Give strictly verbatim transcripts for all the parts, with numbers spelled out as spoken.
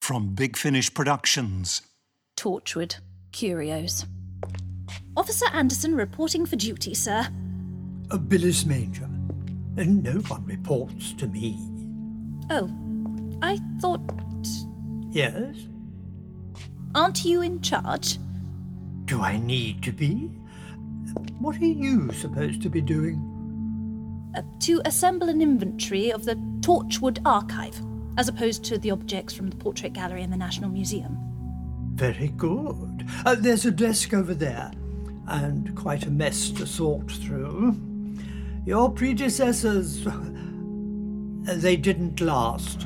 from Big Finish Productions. Torchwood. Curios. Officer Anderson reporting for duty, sir. A Billis Major. And no one reports to me. Oh, I thought... Yes? Aren't you in charge? Do I need to be? What are you supposed to be doing? Uh, to assemble an inventory of the Torchwood archive, as opposed to the objects from the Portrait Gallery in the National Museum. Very good. Uh, there's a desk over there, and quite a mess to sort through. Your predecessors, they didn't last.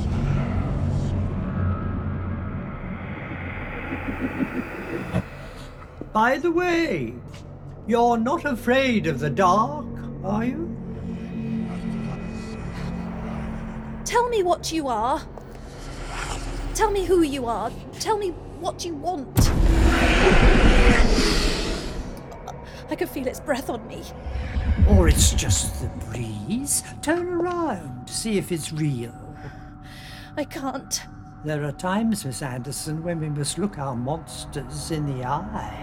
By the way, you're not afraid of the dark, are you? Tell me what you are. Tell me who you are. Tell me what you want. I can feel its breath on me. Or it's just the breeze. Turn around, see if it's real. I can't. There are times, Miss Anderson, when we must look our monsters in the eye.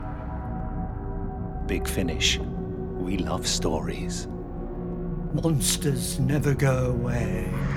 Big Finish. We love stories. Monsters never go away.